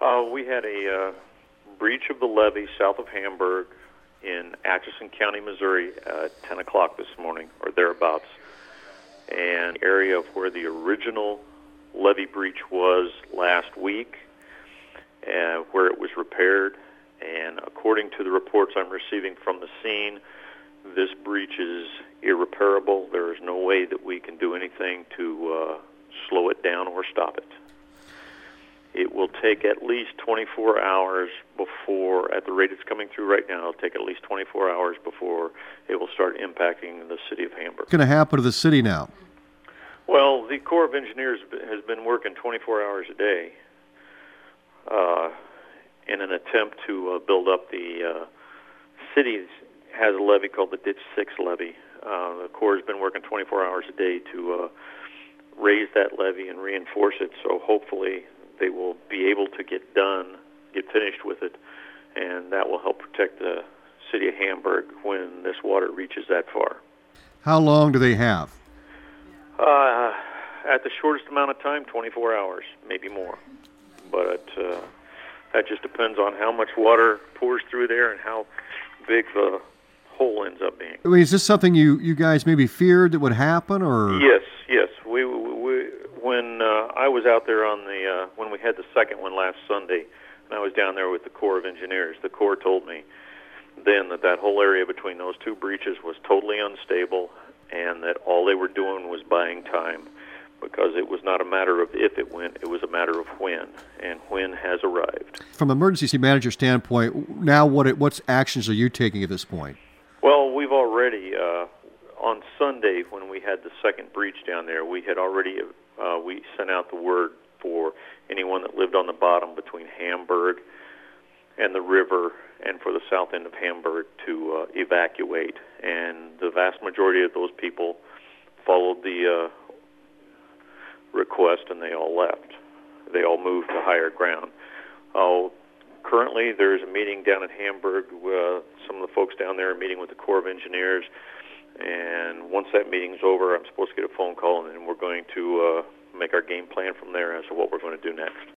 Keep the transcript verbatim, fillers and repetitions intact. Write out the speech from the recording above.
Uh, we had a uh, breach of the levee south of Hamburg in Atchison County, Missouri at ten o'clock this morning, or thereabouts. And area of where the original levee breach was last week, uh, where it was repaired. And according to the reports I'm receiving from the scene, this breach is irreparable. There is no way that we can do anything to uh, slow it down or stop it. It will take at least twenty-four hours before, at the rate it's coming through right now, it'll take at least twenty-four hours before it will start impacting the city of Hamburg. What's going to happen to the city now? Well, the Corps of Engineers has been working twenty-four hours a day uh, in an attempt to uh, build up the uh, city has a levee called the Ditch six levee. Uh, the Corps has been working twenty-four hours a day to uh, raise that levee and reinforce it, so hopefully they will be able to get done, get finished with it, and that will help protect the city of Hamburg when this water reaches that far. How long do they have? Uh, at the shortest amount of time, twenty-four hours, maybe more. But uh, that just depends on how much water pours through there and how big the hole ends up being. I mean, is this something you, you guys maybe feared that would happen, or? Yes, yes. We, we when uh, I was out there on the uh, when we had the second one last Sunday, and I was down there with the Corps of Engineers, the Corps told me then that that whole area between those two breaches was totally unstable, and that all they were doing was buying time, because it was not a matter of if it went, it was a matter of when, and when has arrived. From an emergency manager standpoint, now what it, what actions are you taking at this point? Well, we've already, uh, on Sunday when we had the second breach down there, we had already, uh, we sent out the word for anyone that lived on the bottom between Hamburg and the river and for the south end of Hamburg to uh, evacuate. And the vast majority of those people followed the uh, request, and they all left. They all moved to higher ground. Uh, currently, there's a meeting down in Hamburg. Uh, some of the folks down there are meeting with the Corps of Engineers, and once that meeting's over, I'm supposed to get a phone call, and then we're going to uh, make our game plan from there as to what we're going to do next.